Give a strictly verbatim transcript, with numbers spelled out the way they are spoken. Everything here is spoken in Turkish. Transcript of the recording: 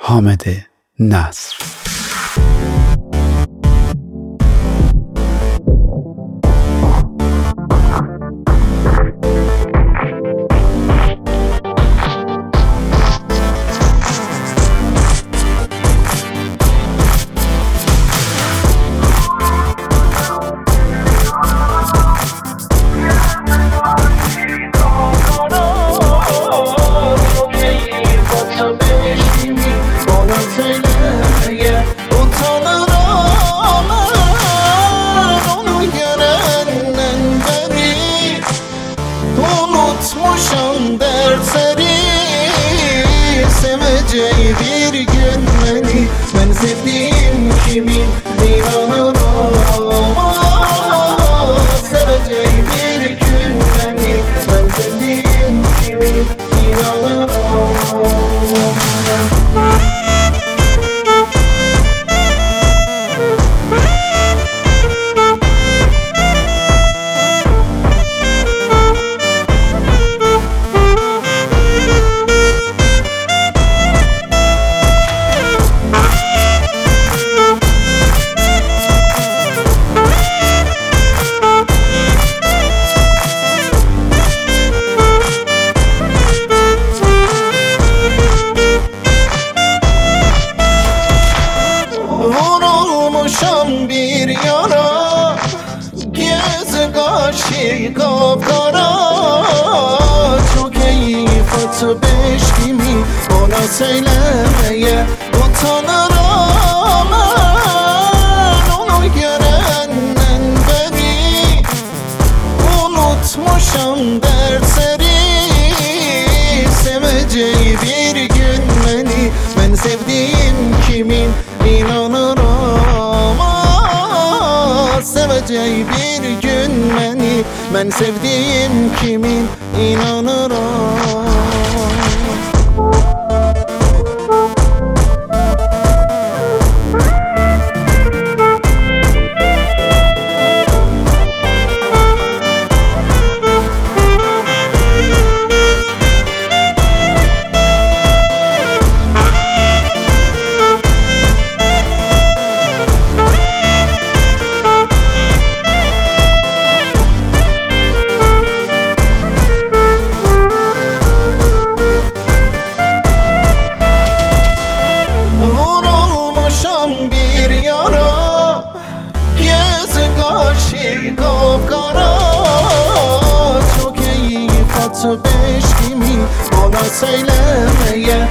حامد نصر. Unutmuşum dersleri, seveceği bir gün beni. Ben sevdiğim kimin inanırım, seveceği bir gün beni. Ben sevdiğim kimin inanırım. Vurulmuşam bir yana, gözü kaşı kapkara. Çok keyif atıp eşkimi ona söylemeye utanırım. Ben onu görenden beri unutmuşam dersleri, seveceği bir gün beni. Ben sevdiğim kimin inanırım, seveceği bir gün beni. Ben sevdiğim kimin inanırım. Bir yana, gözü kaşı kapkara. Çok keyif atıp eşkimi ona söylemeye